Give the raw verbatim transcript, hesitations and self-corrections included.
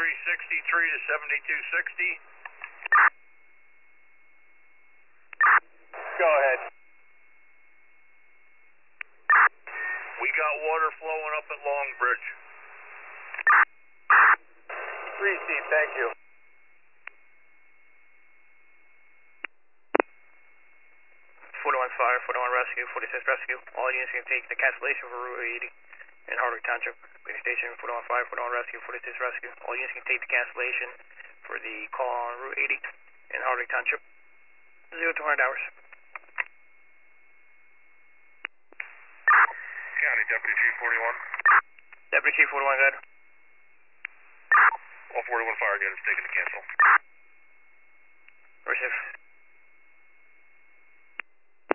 three sixty-three to seventy-two sixty. Go ahead. We got water flowing up at Long Bridge. Receive, thank you. forty-one fire, forty-one rescue, forty-six rescue. All units can take the cancellation for Route eighty in Hardwick Township. Police station, forty-one fire, forty-one rescue, forty-six rescue. All units can take the cancellation for the call on Route eighty in Hardwick Township. Zero to one hundred hours. County Deputy Chief forty-one. Deputy Chief forty-one, good. All forty-one fire units taking the cancel. Receive.